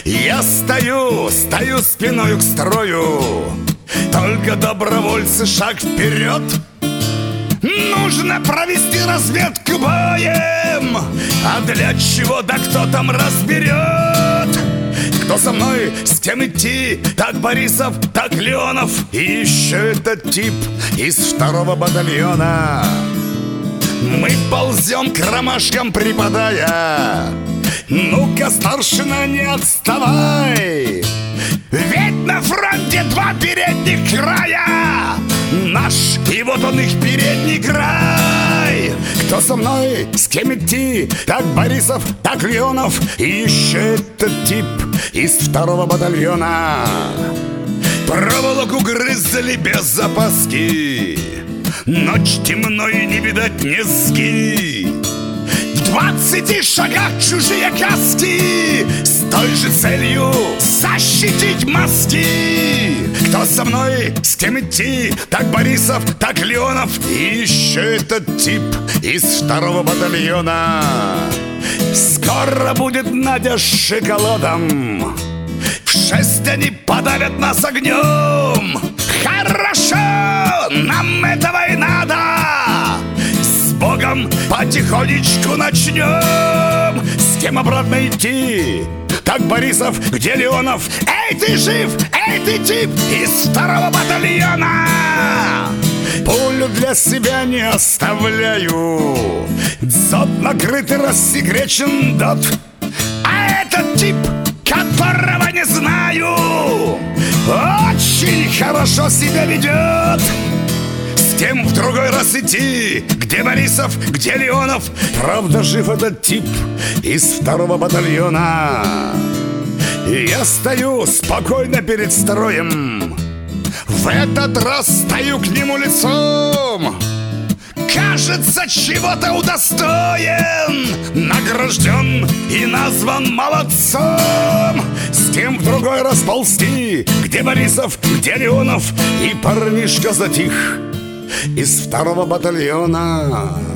Я стою спиною к строю, только добровольцы шаг вперед. Нужно провести разведку боем, а для чего, да кто там разберет? Кто со мной, с кем идти? Так Борисов, так Леонов и еще этот тип из 2-го батальона. Мы ползем к ромашкам припадая. Ну-ка, старшина, не отставай, ведь на фронте 2 передних края, наш и вот он их передний край. Кто со мной, с кем идти? Так Борисов, так Леонов и еще этот тип из 2-го батальона. Проволоку грызли без запаски, ночь темно и не видать низги. В 20 шагах чужие каски, с той же целью защитить мозги. Кто со мной, с кем идти? Так Борисов, так Леонов и еще этот тип из 2-го батальона. Скоро будет Надя с шоколадом, в 6 они подавят нас огнем. Хорошо, нам этого и надо. С Богом потихонечку начнем. С кем обратно идти? Так Борисов, где Леонов? Эй, ты жив? Эй, ты тип из 2-го батальона? Пулю для себя не оставляю, дзот накрытый, рассекречен дот. А этот тип, которого не знаю, очень хорошо себя ведет. С кем в другой раз идти? Где Борисов, где Леонов? Правда, жив этот тип из 2-го батальона. Я стою спокойно перед строем, в этот раз стою к нему лицом. Кажется, чего-то удостоен, награжден и назван молодцом. С кем в другой раз ползти? Где Борисов, где Леонов? И парнишка затих из 2-го батальона.